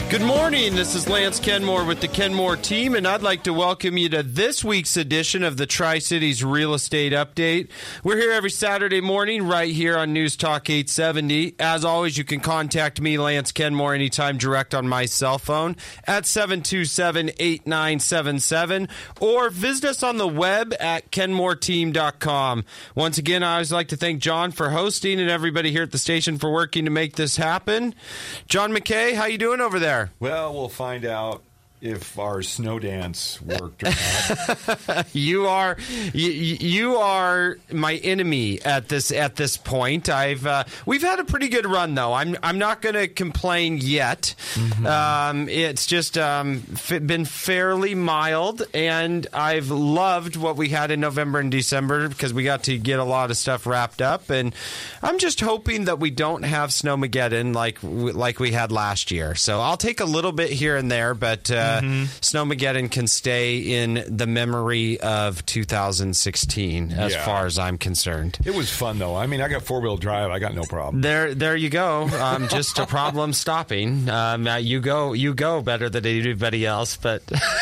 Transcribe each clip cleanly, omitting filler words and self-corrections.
Good morning. This is Lance Kenmore with the Kenmore team, and I'd like to welcome you to this week's edition of the Tri-Cities Real Estate Update. We're here every Saturday morning right here on News Talk 870. As always, you can contact me, Lance Kenmore, anytime direct on my cell phone at 727-8977 or visit us on the web at kenmoreteam.com. Once again, I always like to thank John for hosting and everybody here at the station for working to make this happen. John McKay, how you doing over there? Well, we'll find out if our snow dance worked or not. You are my enemy at this point. We've had a pretty good run though. I'm not going to complain yet. Mm-hmm. It's just been fairly mild, and I've loved what we had in November and December because we got to get a lot of stuff wrapped up. And I'm just hoping that we don't have Snowmageddon like we had last year. So I'll take a little bit here and there, but. Snowmageddon can stay in the memory of 2016 as far as I'm concerned. It was fun, though. I mean, I got four-wheel drive. I got no problem. There you go. Just a problem stopping. You go better than anybody else, but...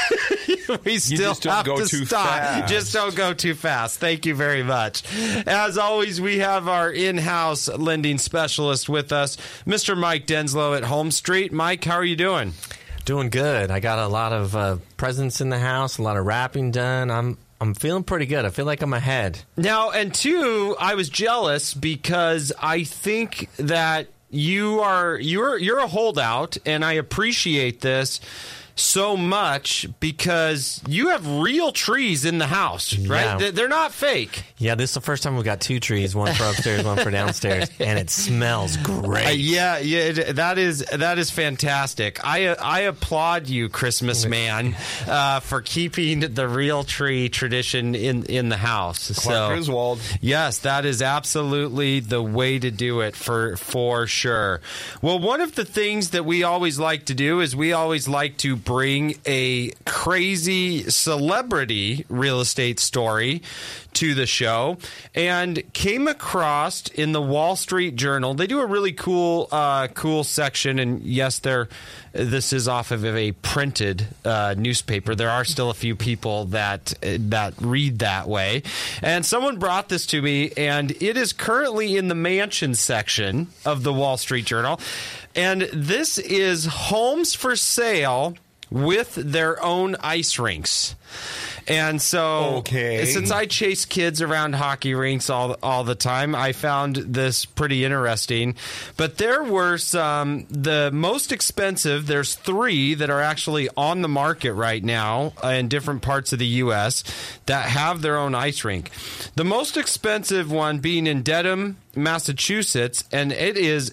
We still have to stop. Fast. Just don't go too fast. Thank you very much. As always, we have our in-house lending specialist with us, Mr. Mike Denslow at Home Street. Mike, how are you doing? Doing good. I got a lot of presents in the house, a lot of wrapping done. I'm feeling pretty good. I feel like I'm ahead. Now, and two, I was jealous because I think that you're a holdout, and I appreciate this so much because you have real trees in the house, right? Yeah. They're not fake. Yeah, this is the first time we got two trees, one for upstairs, one for downstairs, and it smells great. Yeah, that is fantastic. I applaud you, Christmas man, for keeping the real tree tradition in the house. Clark Griswold. Yes, that is absolutely the way to do it for sure. Well, one of the things that we always like to do is we always like to bring a crazy celebrity real estate story to the show, and came across in the Wall Street Journal. They do a really cool section, and yes, this is off of a printed newspaper. There are still a few people that read that way, and someone brought this to me, and it is currently in the mansion section of the Wall Street Journal, and this is homes for sale with their own ice rinks. And so, since I chase kids around hockey rinks all the time, I found this pretty interesting. But there were the most expensive, there's 3 that are actually on the market right now in different parts of the U.S. that have their own ice rink. The most expensive one being in Dedham, Massachusetts, and it is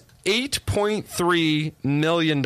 $8.3 million.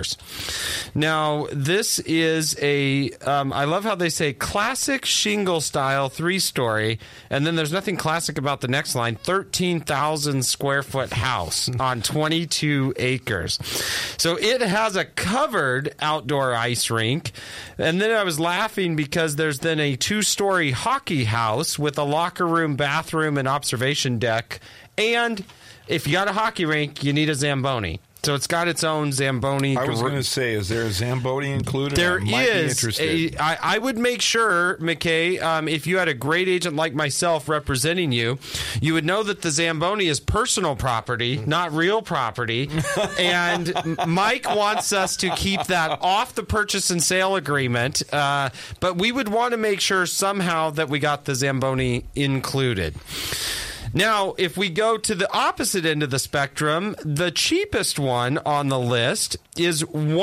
Now, this is I love how they say classic shingle style 3-story, and then there's nothing classic about the next line, 13,000 square foot house on 22 acres. So it has a covered outdoor ice rink, and then I was laughing because there's then a 2-story hockey house with a locker room, bathroom, and observation deck, and if you got a hockey rink, you need a Zamboni. So it's got its own Zamboni. I was going to say, is there a Zamboni included? There is. I would make sure, McKay, if you had a great agent like myself representing you, you would know that the Zamboni is personal property, not real property. And Mike wants us to keep that off the purchase and sale agreement. But we would want to make sure somehow that we got the Zamboni included. Now, if we go to the opposite end of the spectrum, the cheapest one on the list is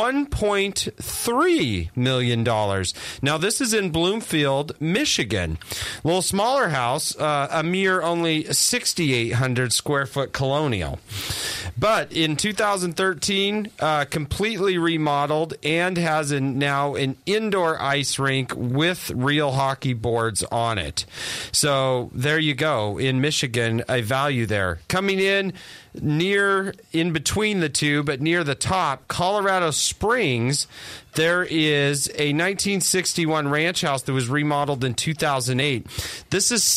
$1.3 million. Now, this is in Bloomfield, Michigan. A little smaller house, a mere only 6,800 square foot colonial. But in 2013, completely remodeled and has now an indoor ice rink with real hockey boards on it. So there you go. In Michigan, a value there. Coming in between the two, but near the top, Colorado Springs, there is a 1961 ranch house that was remodeled in 2008. This is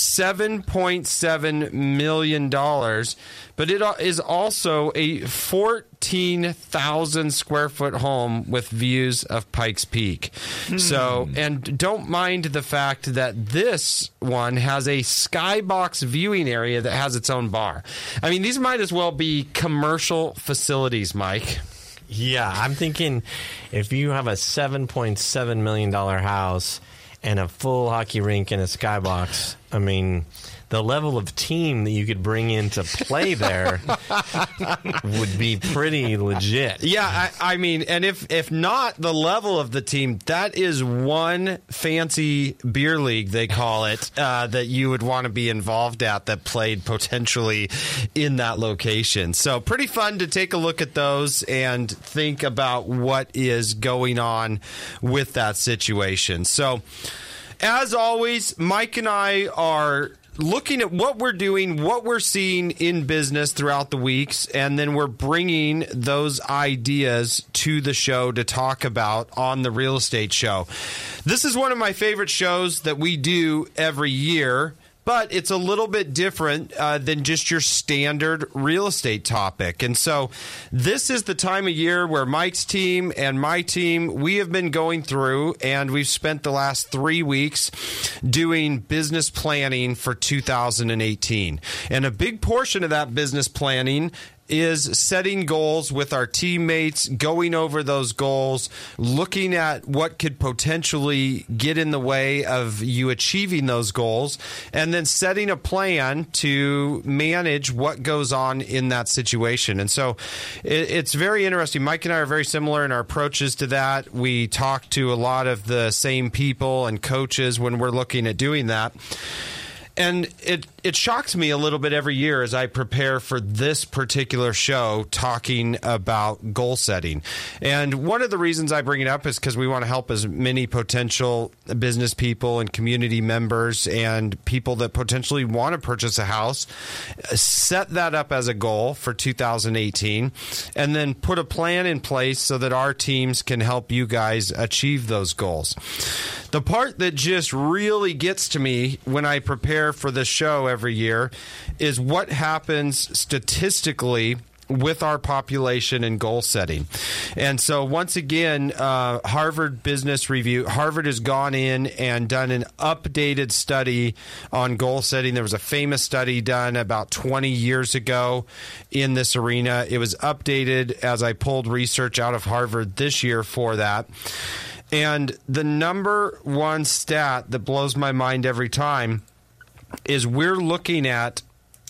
$7.7 million, but it is also a 14,000 square foot home with views of Pikes Peak. So, and don't mind the fact that this one has a skybox viewing area that has its own bar. I mean, these might as well be commercial facilities, Mike. Yeah, I'm thinking if you have a $7.7 million house and a full hockey rink and a skybox, I mean, the level of team that you could bring in to play there would be pretty legit. Yeah, I mean, and if not the level of the team, that is one fancy beer league, they call it, that you would want to be involved at that played potentially in that location. So pretty fun to take a look at those and think about what is going on with that situation. So as always, Mike and I are looking at what we're doing, what we're seeing in business throughout the weeks, and then we're bringing those ideas to the show to talk about on the Real Estate Show. This is one of my favorite shows that we do every year, but it's a little bit different than just your standard real estate topic. And so this is the time of year where Mike's team and my team, we have been going through, and we've spent the last 3 weeks doing business planning for 2018. And a big portion of that business planning is setting goals with our teammates, going over those goals, looking at what could potentially get in the way of you achieving those goals, and then setting a plan to manage what goes on in that situation. And so it's very interesting. Mike and I are very similar in our approaches to that. We talk to a lot of the same people and coaches when we're looking at doing that. And it shocks me a little bit every year as I prepare for this particular show talking about goal setting. And one of the reasons I bring it up is because we want to help as many potential business people and community members and people that potentially want to purchase a house set that up as a goal for 2018 and then put a plan in place so that our teams can help you guys achieve those goals. The part that just really gets to me when I prepare for the show every year is what happens statistically with our population and goal setting. And so once again, Harvard Business Review, Harvard has gone in and done an updated study on goal setting. There was a famous study done about 20 years ago in this arena. It was updated as I pulled research out of Harvard this year for that. And the number one stat that blows my mind every time is we're looking at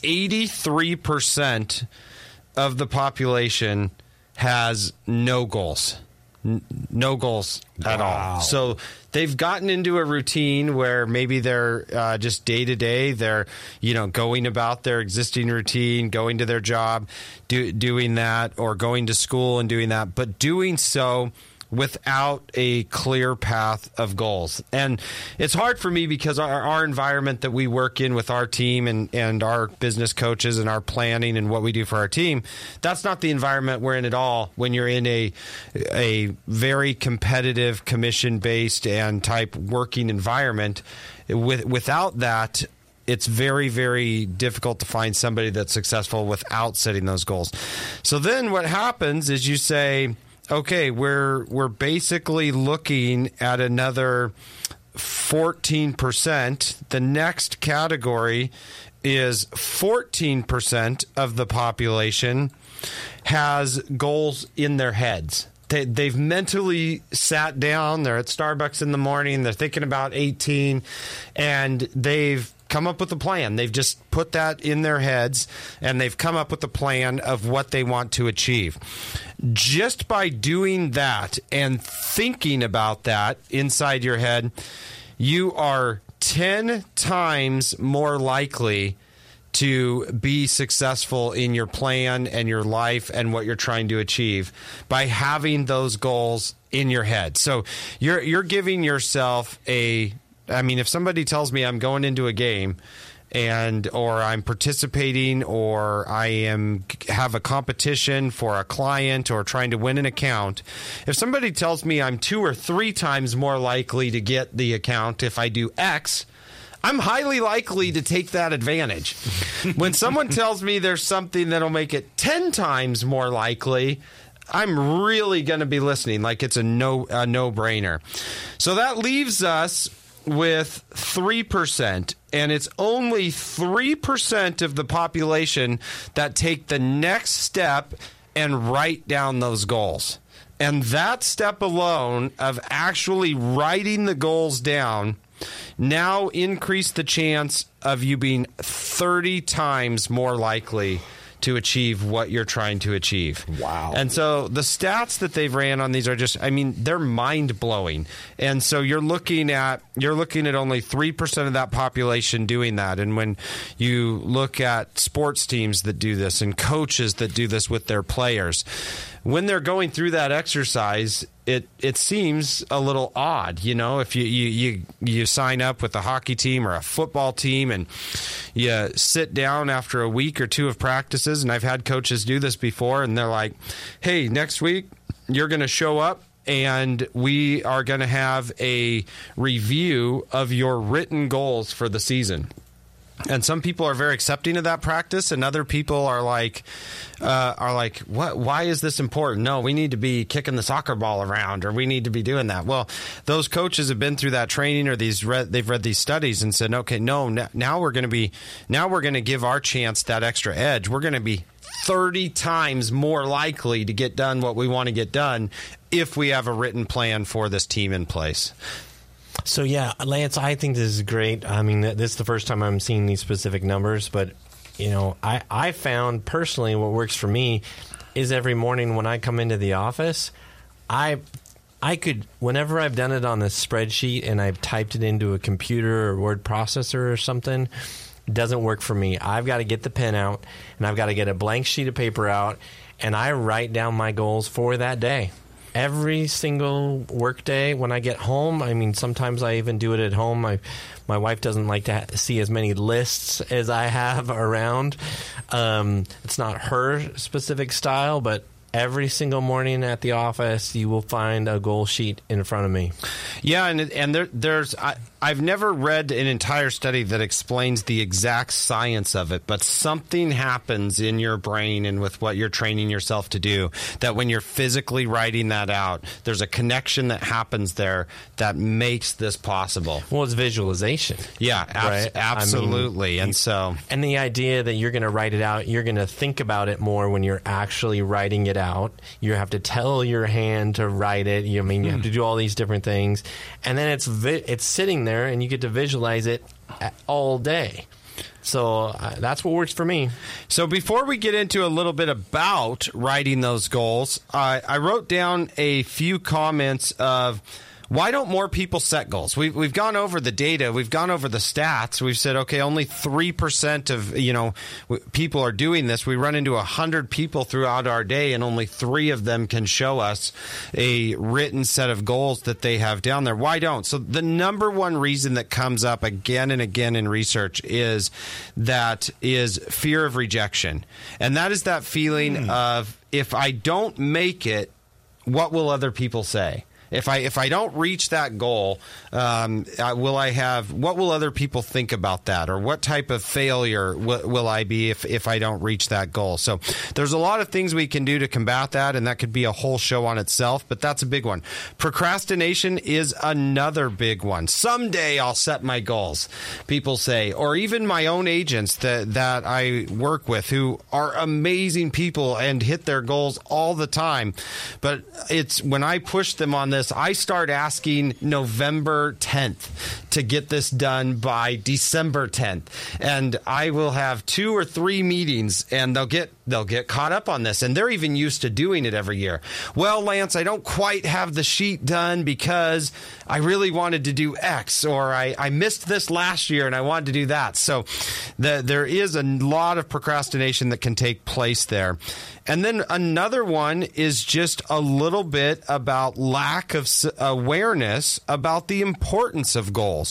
83% of the population has no goals. No goals at all. So they've gotten into a routine where maybe they're just day to day. They're, going about their existing routine, going to their job, doing that, or going to school and doing that, but doing so without a clear path of goals. And it's hard for me because our environment that we work in with our team and our business coaches and our planning and what we do for our team, that's not the environment we're in at all when you're in a very competitive, commission-based and type working environment. Without that, it's very, very difficult to find somebody that's successful without setting those goals. So then what happens is you say, okay, we're basically looking at another 14%. The next category is 14% of the population has goals in their heads. They've mentally sat down. They're at Starbucks in the morning. They're thinking about 18, and they've come up with a plan. They've just put that in their heads, and they've come up with a plan of what they want to achieve. Just by doing that and thinking about that inside your head, you are 10 times more likely to be successful in your plan and your life and what you're trying to achieve by having those goals in your head. So you're giving yourself if somebody tells me I'm going into a game or I'm participating, or I have a competition for a client or trying to win an account, if somebody tells me I'm 2 or 3 times more likely to get the account if I do X, I'm highly likely to take that advantage. When someone tells me there's something that'll make it 10 times more likely, I'm really going to be listening, like it's a no-brainer. So that leaves us with 3%, and it's only 3% of the population that take the next step and write down those goals. And that step alone of actually writing the goals down now increase the chance of you being 30 times more likely to achieve what you're trying to achieve. Wow. And so the stats that they've ran on these are just, I mean, they're mind-blowing. And so you're looking at only 3% of that population doing that. And when you look at sports teams that do this and coaches that do this with their players, when they're going through that exercise, it seems a little odd, you know, if you sign up with a hockey team or a football team and you sit down after a week or 2 of practices, and I've had coaches do this before, and they're like, hey, next week you're going to show up and we are going to have a review of your written goals for the season. And some people are very accepting of that practice, and other people are like, what? Why is this important? No, we need to be kicking the soccer ball around, or we need to be doing that. Well, those coaches have been through that training, or they've read these studies and said, okay, no, now we're going to give our chance that extra edge. We're going to be 30 times more likely to get done what we want to get done if we have a written plan for this team in place. So, yeah, Lance, I think this is great. I mean, this is the first time I'm seeing these specific numbers, but, you know, I found personally what works for me is every morning when I come into the office, I could, whenever I've done it on a spreadsheet and I've typed it into a computer or word processor or something, it doesn't work for me. I've got to get the pen out, and I've got to get a blank sheet of paper out, and I write down my goals for that day. Every single work day when I get home, I mean, sometimes I even do it at home. My wife doesn't like to see as many lists as I have around. It's not her specific style, but every single morning at the office, you will find a goal sheet in front of me. Yeah, and there's I've never read an entire study that explains the exact science of it, but something happens in your brain and with what you're training yourself to do that when you're physically writing that out, there's a connection that happens there that makes this possible. Well, it's visualization. Yeah, right? Absolutely. I mean, and the idea that you're going to write it out, you're going to think about it more when you're actually writing it out. You have to tell your hand to write it. You have to do all these different things, and then it's sitting there, and you get to visualize it all day. So that's what works for me. So before we get into a little bit about writing those goals, I wrote down a few comments of why don't more people set goals? We've gone over the data. We've gone over the stats. We've said, okay, only 3% of people are doing this. We run into 100 people throughout our day, and only 3 of them can show us a written set of goals that they have down there. Why don't? So the number one reason that comes up again and again in research is fear of rejection. And that is that feeling of, if I don't make it, what will other people say? If I don't reach that goal, what will other people think about that? Or what type of failure will I be if I don't reach that goal? So there's a lot of things we can do to combat that, and that could be a whole show on itself, but that's a big one. Procrastination is another big one. Someday I'll set my goals, people say, or even my own agents that I work with who are amazing people and hit their goals all the time. But it's when I push them on this, I start asking November 10th to get this done by December 10th. And I will have 2 or 3 meetings, and they'll get they'll get caught up on this, and they're even used to doing it every year. Well, Lance, I don't quite have the sheet done because I really wanted to do X, or I missed this last year and I wanted to do that. So there is a lot of procrastination that can take place there. And then another one is just a little bit about lack of awareness about the importance of goals.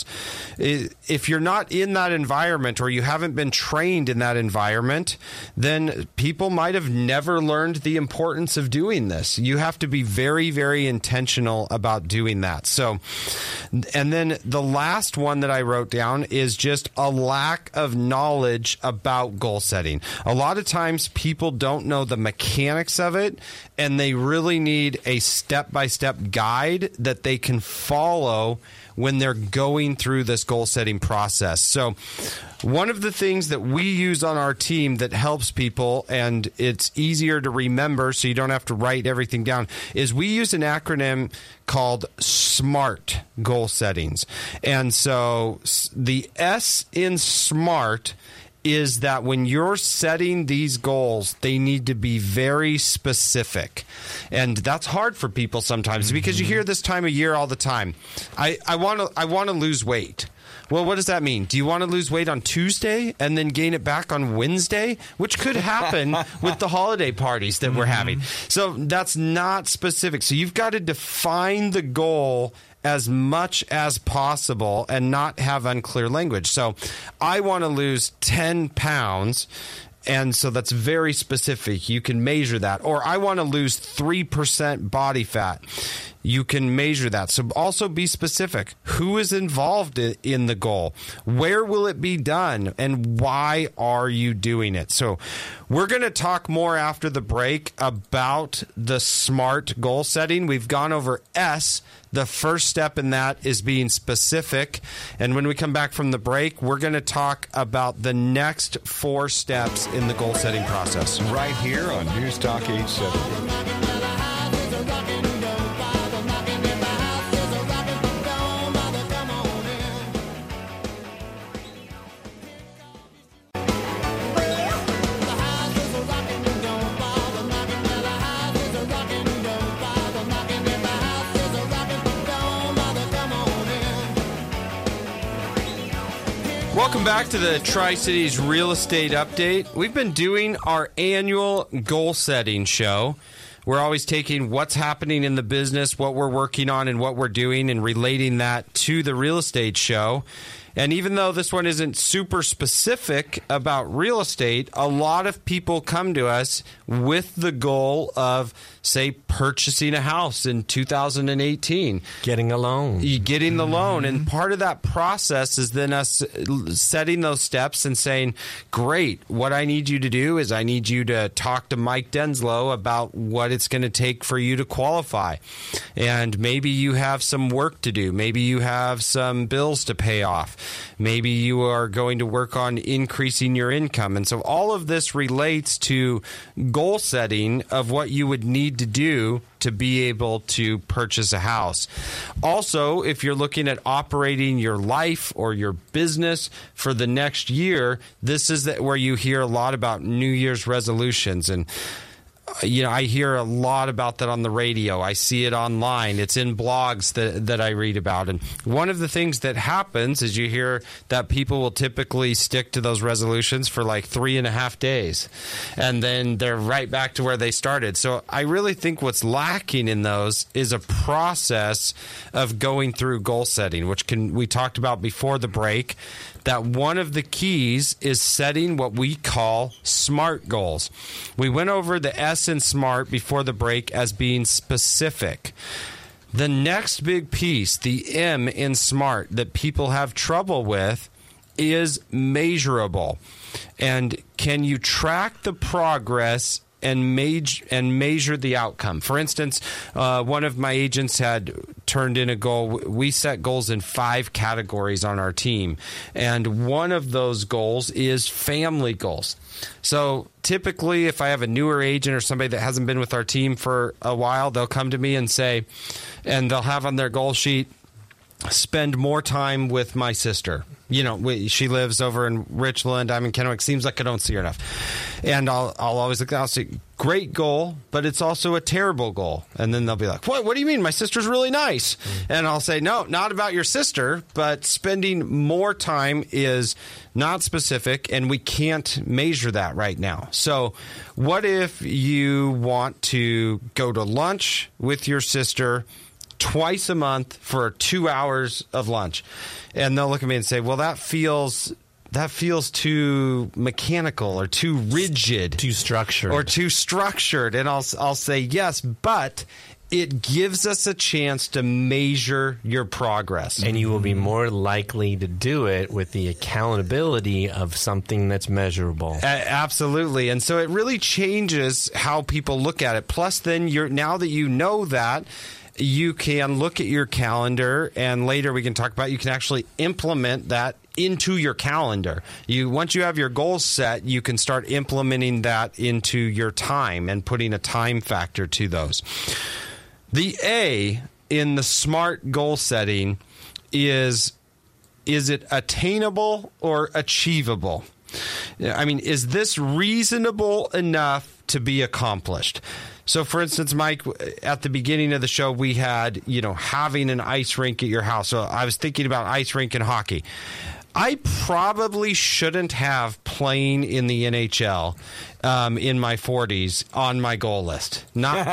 If you're not in that environment, or you haven't been trained in that environment, then people might have never learned the importance of doing this. You have to be very, very intentional about doing that. So, and then the last one that I wrote down is just a lack of knowledge about goal setting. A lot of times people don't know the mechanics of it, and they really need a step-by-step guide that they can follow when they're going through this goal setting process. So one of the things that we use on our team that helps people, and it's easier to remember so you don't have to write everything down, is we use an acronym called SMART goal settings. And so the S in SMART is that when you're setting these goals, they need to be very specific. And that's hard for people sometimes because you hear this time of year all the time. I want to lose weight. Well, what does that mean? Do you want to lose weight on Tuesday and then gain it back on Wednesday? Which could happen with the holiday parties that we're having. So that's not specific. So you've got to define the goal as much as possible and not have unclear language. So I want to lose 10 pounds. And so that's very specific. You can measure that. Or I want to lose 3% body fat. You can measure that. So also be specific. Who is involved in the goal? Where will it be done? And why are you doing it? So we're going to talk more after the break about the SMART goal setting. We've gone over S. The first step in that is being specific. And when we come back from the break, we're going to talk about the next 4 steps in the goal setting process. Right here on News Talk 870. Welcome back to the Tri-Cities Real Estate Update. We've been doing our annual goal setting show. We're always taking what's happening in the business, what we're working on, and what we're doing, and relating that to the real estate show. And even though this one isn't super specific about real estate, a lot of people come to us with the goal of, say, purchasing a house in 2018. Getting a loan. Getting the loan. And part of that process is then us setting those steps and saying, great, what I need you to do is I need you to talk to Mike Denslow about what it's going to take for you to qualify. And maybe you have some work to do. Maybe you have some bills to pay off. Maybe you are going to work on increasing your income. And so all of this relates to goal setting of what you would need to do to be able to purchase a house. Also, if you're looking at operating your life or your business for the next year, this is where you hear a lot about New Year's resolutions. And I hear a lot about that on the radio. I see it online. It's in blogs that I read about. And one of the things that happens is you hear that people will typically stick to those resolutions for like 3.5 days. And then they're right back to where they started. So I really think what's lacking in those is a process of going through goal setting, which we talked about before the break. That one of the keys is setting what we call SMART goals. We went over the S in SMART before the break as being specific. The next big piece, the M in SMART, that people have trouble with is measurable. And can you track the progress and measure the outcome? For instance, one of my agents had turned in a goal. We set goals in 5 categories on our team, and one of those goals is family goals. So typically, if I have a newer agent or somebody that hasn't been with our team for a while, they'll come to me and say, and they'll have on their goal sheet, spend more time with my sister. You know, she lives over in Richland. I'm in Kennewick. Seems like I don't see her enough. And I'll always look, I'll say, great goal, but it's also a terrible goal. And then they'll be like, what do you mean? My sister's really nice. And I'll say, no, not about your sister, but spending more time is not specific, and we can't measure that right now. So what if you want to go to lunch with your sister twice a month for 2 hours of lunch? And they'll look at me and say, well, that feels too mechanical or too rigid, too structured. And I'll say, yes, but it gives us a chance to measure your progress. And you will be more likely to do it with the accountability of something that's measurable. Absolutely. And so it really changes how people look at it. Plus, then now that you know that, you can look at your calendar, and later we can talk about, you can actually implement that into your calendar. Once you have your goals set, you can start implementing that into your time and putting a time factor to those. The A in the SMART goal setting is it attainable or achievable? I mean, is this reasonable enough to be accomplished? So, for instance, Mike, at the beginning of the show, we had, having an ice rink at your house. So I was thinking about ice rink and hockey. I probably shouldn't have playing in the NHL in my 40s on my goal list. Not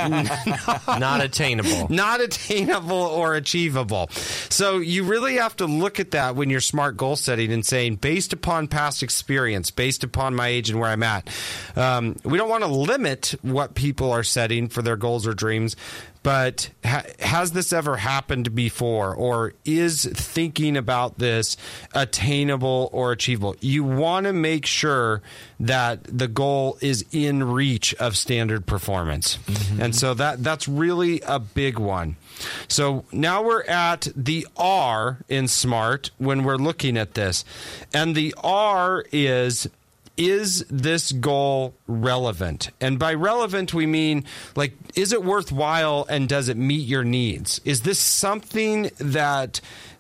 attainable. Not attainable or achievable. So you really have to look at that when you're SMART goal setting and saying, based upon past experience, based upon my age and where I'm at. We don't want to limit what people are setting for their goals or dreams, but has this ever happened before, or is thinking about this attainable or achievable? You want to make sure that the goal is in reach of standard performance. Mm-hmm. And so that's really a big one. So now we're at the R in SMART when we're looking at this. And the R is this goal relevant? And by relevant, we mean, like, is it worthwhile and does it meet your needs? Is this something that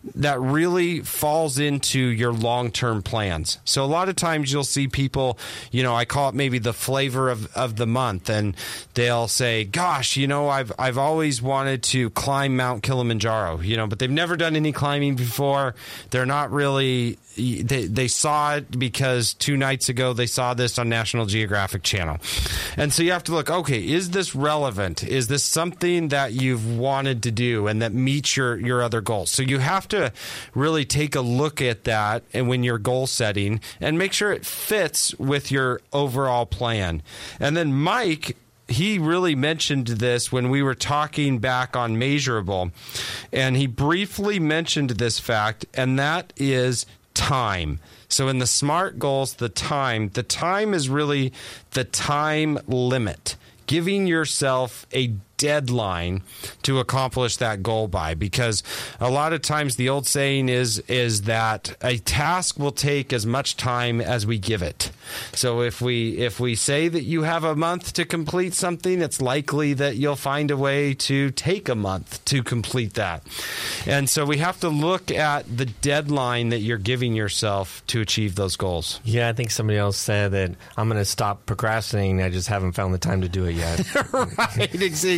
really falls into your long-term plans? So a lot of times you'll see people, I call it maybe the flavor of the month, and they'll say, gosh, I've always wanted to climb Mount Kilimanjaro, but they've never done any climbing before. They're not really, they saw it because 2 nights ago they saw this on National Geographic Channel. And so you have to look, okay, is this relevant? Is this something that you've wanted to do and that meets your other goals? So you have to really take a look at that, and when you're goal setting, and make sure it fits with your overall plan. And then Mike, he really mentioned this when we were talking back on Measurable, and he briefly mentioned this fact, and that is time. So in the SMART goals, the time is really the time limit, giving yourself a deadline to accomplish that goal by, because a lot of times the old saying is that a task will take as much time as we give it. So if we say that you have a month to complete something, it's likely that you'll find a way to take a month to complete that. And so we have to look at the deadline that you're giving yourself to achieve those goals. Yeah, I think somebody else said that I'm going to stop procrastinating. I just haven't found the time to do it yet. Right,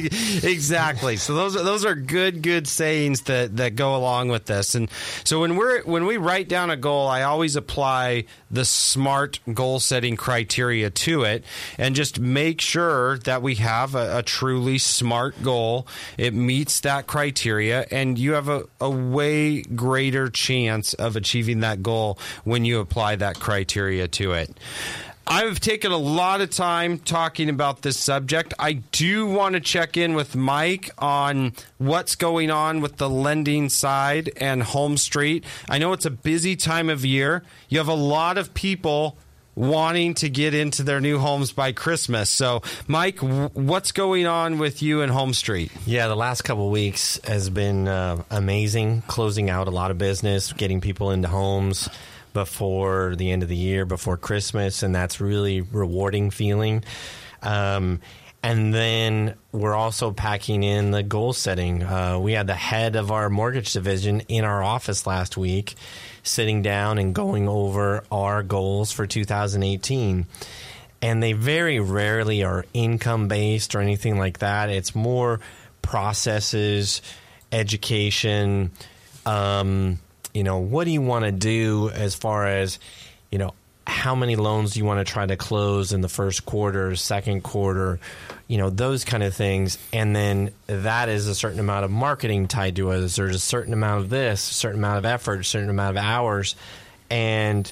exactly. So those are good sayings that go along with this. And so when we write down a goal, I always apply the SMART goal setting criteria to it, and just make sure that we have a truly SMART goal. It meets that criteria, and you have a way greater chance of achieving that goal when you apply that criteria to it. I've taken a lot of time talking about this subject. I do want to check in with Mike on what's going on with the lending side and Home Street. I know it's a busy time of year. You have a lot of people wanting to get into their new homes by Christmas. So, Mike, what's going on with you and Home Street? Yeah, the last couple of weeks has been amazing, closing out a lot of business, getting people into homes before the end of the year, before Christmas, and that's really rewarding feeling. And then we're also packing in the goal setting. We had the head of our mortgage division in our office last week, sitting down and going over our goals for 2018. And they very rarely are income-based or anything like that. It's more processes, education, what do you want to do as far as, how many loans you want to try to close in the first quarter, second quarter, those kind of things. And then that is a certain amount of marketing tied to it. There's a certain amount of this, a certain amount of effort, a certain amount of hours. And,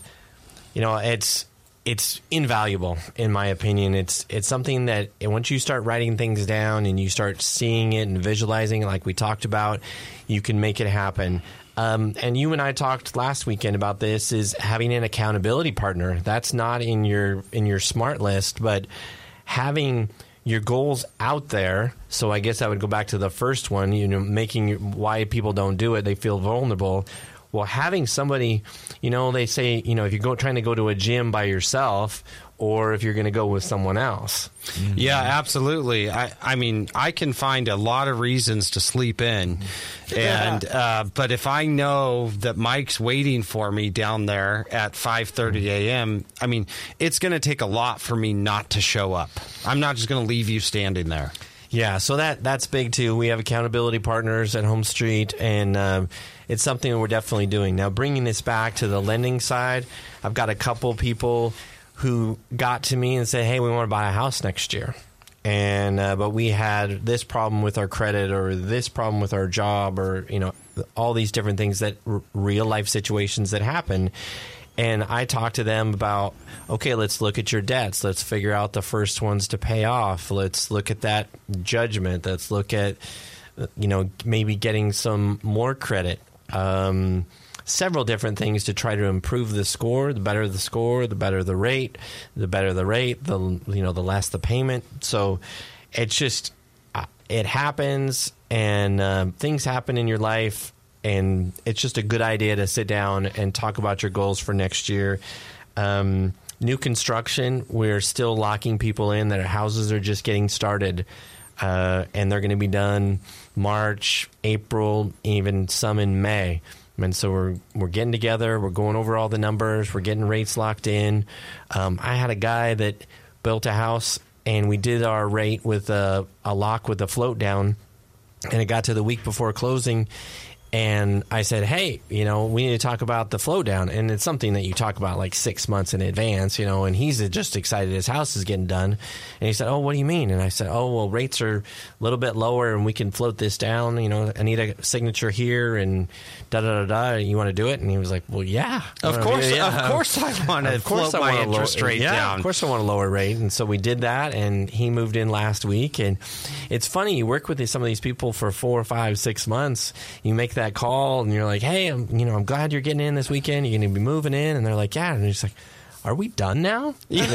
it's invaluable, in my opinion. It's something that once you start writing things down and you start seeing it and visualizing it like we talked about, you can make it happen. And you and I talked last weekend about this, is having an accountability partner. That's not in your SMART list, but having your goals out there. So I guess I would go back to the first one, why people don't do it. They feel vulnerable. Well, having somebody, they say, if you're trying to go to a gym by yourself, or if you're going to go with someone else. Mm-hmm. Yeah, absolutely. I mean, I can find a lot of reasons to sleep in, and but if I know that Mike's waiting for me down there at 5:30 a.m., I mean, it's going to take a lot for me not to show up. I'm not just going to leave you standing there. Yeah, so that's big too. We have accountability partners at Home Street, and it's something that we're definitely doing. Now, bringing this back to the lending side, I've got a couple people who got to me and said, hey, we want to buy a house next year. And but we had this problem with our credit, or this problem with our job, or, all these different things that real life situations that happen. And I talked to them about, okay, let's look at your debts. Let's figure out the first ones to pay off. Let's look at that judgment. Let's look at, maybe getting some more credit. Several different things to try to improve the score. The better the score, the better the rate. The better the rate, the less the payment. So it's just, it happens, and things happen in your life. And it's just a good idea to sit down and talk about your goals for next year. New construction, we're still locking people in. Their houses are just getting started, and they're going to be done March, April, even some in May. And so we're getting together. We're going over all the numbers. We're getting rates locked in. I had a guy that built a house, and we did our rate with a lock with a float down, and it got to the week before closing. And I said, hey, we need to talk about the flow down. And it's something that you talk about like 6 months in advance, and he's just excited his house is getting done. And he said, oh, what do you mean? And I said, oh, well, rates are a little bit lower and we can float this down. I need a signature here and da-da-da-da. You want to do it? And he was like, well, yeah. Of course I want to float my interest rate down. Of course I want a lower rate. And so we did that, and he moved in last week. And it's funny, you work with some of these people for 4, 5, 6 months. You make that call and you're like, hey, I'm glad you're getting in this weekend. You're going to be moving in. And they're like, yeah. And you're just like, are we done now? When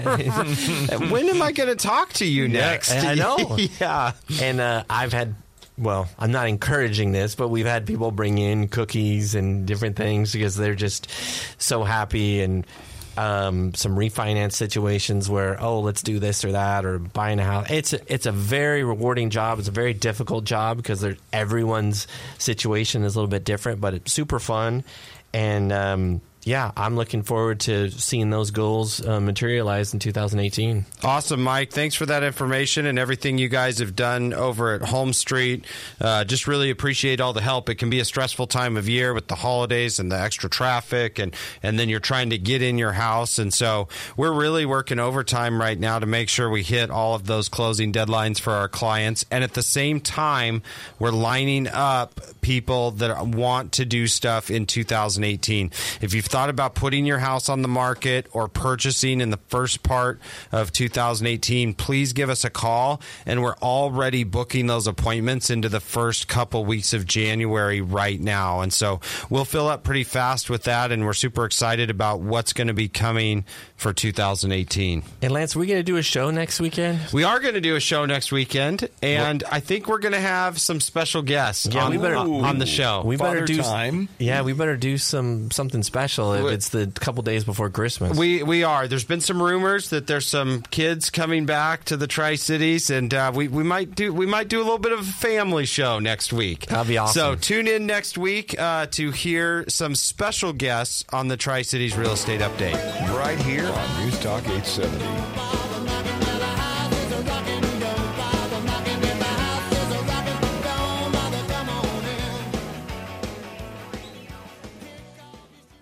am I going to talk to you next? I know. Yeah. And I've had, I'm not encouraging this, but we've had people bring in cookies and different things because they're just so happy, and some refinance situations where, let's do this or that, or buying a house. It's a very rewarding job. It's a very difficult job because everyone's situation is a little bit different, but it's super fun. And I'm looking forward to seeing those goals materialize in 2018. Awesome, Mike. Thanks for that information and everything you guys have done over at Home Street. Just really appreciate all the help. It can be a stressful time of year with the holidays and the extra traffic, and then you're trying to get in your house. And so we're really working overtime right now to make sure we hit all of those closing deadlines for our clients. And at the same time, we're lining up people that want to do stuff in 2018. If you've thought about putting your house on the market or purchasing in the first part of 2018, please give us a call. And we're already booking those appointments into the first couple weeks of January right now. And so we'll fill up pretty fast with that. And we're super excited about what's going to be coming for 2018. And Lance, are we going to do a show next weekend? We are going to do a show next weekend. And I think we're going to have some special guests on the show. We better do something special special if it's the couple days before Christmas. We are. There's been some rumors that there's some kids coming back to the Tri-Cities, and we might do a little bit of a family show next week. That'll be awesome. So tune in next week to hear some special guests on the Tri-Cities Real Estate Update. Right here on News Talk 870.